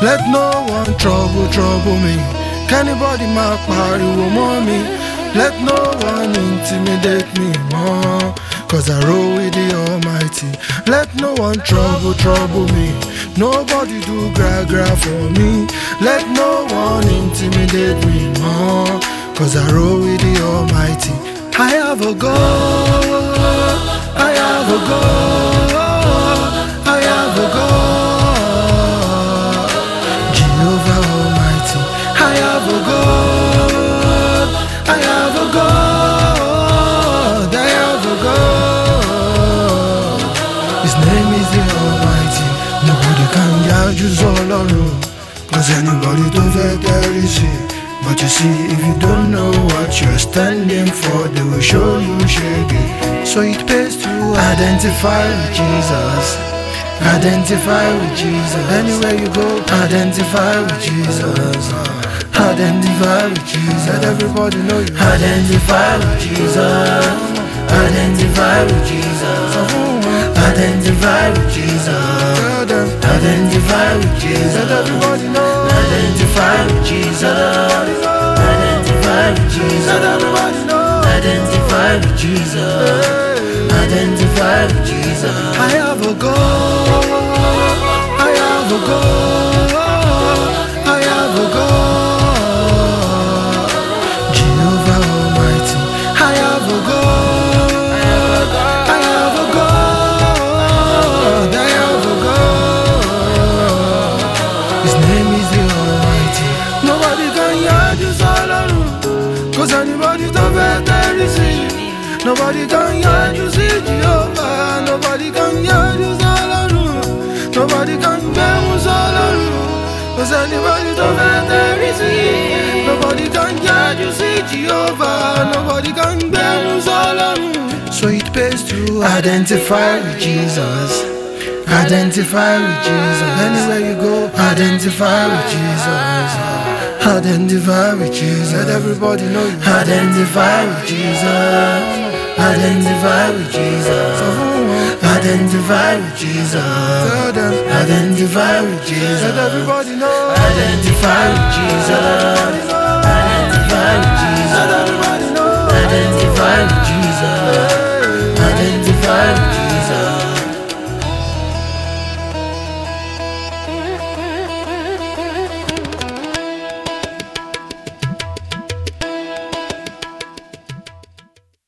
Let no one trouble me. Anybody ma pariwo mọ́ mi. Let no one intimidate me more, cause I roll with the Almighty. Let no one trouble me. Nobody do gra for me. Let no one intimidate me more, cause I roll with the Almighty. I have a God, I have a God, I have a God, Jehovah Almighty. I have a God, I have a God, I have a God. His name is the Almighty. Nobody can judge you so alone, cause anybody do that there is it. But you see, if you don't know what you're standing for, they will show you shaggy. So it pays to identify with Jesus. Identify with Jesus. Anywhere you go, identify with Jesus. Identify with Jesus. Let everybody know you identify with Jesus. Identify with Jesus. Identify with Jesus. Identify with Jesus. Let everybody know. Identify with Jesus. Identify with Jesus. Let everybody know. Identify with Jesus. Identify with Jesus. I have a God. I have a God. I have a God. Jehovah Almighty. I have a God. I have a God. I have a God. His name is the Almighty. Nobody can hear this all alone, cause anybody to better receive. Nobody can hear you see Jehovah. Nobody can hear you all alone. Nobody can bear us all alone, cause anybody to better receive. Nobody can hear you see Jehovah. Nobody can bear us all alone. So it pays to identify with Jesus. Identify with Jesus. Anywhere you go, identify with Jesus. Identify with Jesus. Let everybody know you identify with Jesus. Identify with Jesus. Identify with Jesus. Identify with Jesus. Let everybody know. Identify with Jesus. Identify with Jesus. Let everybody know. Identify with Jesus. Identify with Jesus.